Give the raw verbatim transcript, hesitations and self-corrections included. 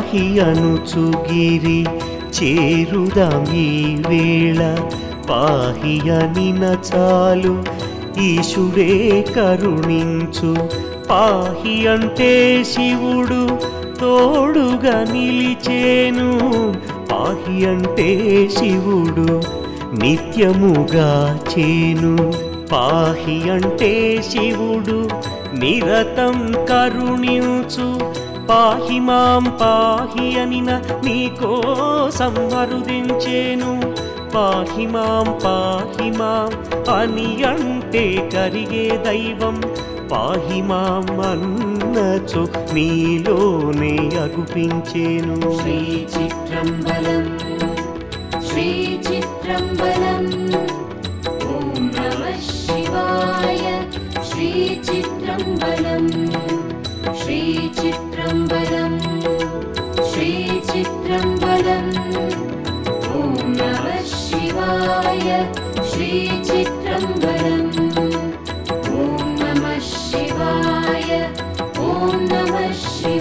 పాహి అనుచుగిరి చేరుదామీ వేళ పాహి అనిన చాలు ఈశుడే కరుణించు పాహి అంటే శివుడు తోడుగా నిలిచేను పాహి అంటే శివుడు నిత్యముగా చేను పాహి అంటే శివుడు నిరతం కరుణించు పాహి మాం పాహి అనిన నీకోసం వరుదించేను పాహి మాం పాహి మాం అని అంటే కరిగే దైవం పాహి మాం అన్నచు నీలోనే అగుపించేను శ్రీ చిత్రంబలం శ్రీ చిత్రంబలం ఓం నమః శివాయ శ్రీ చిత్రంబలం శ్రీ చిత్రంబలం శ్రీ చిత్రంబలం ఓం నమః శివాయ శ్రీ చిత్రంబలం ఓం నమః శివాయ ఓం నమః శివాయ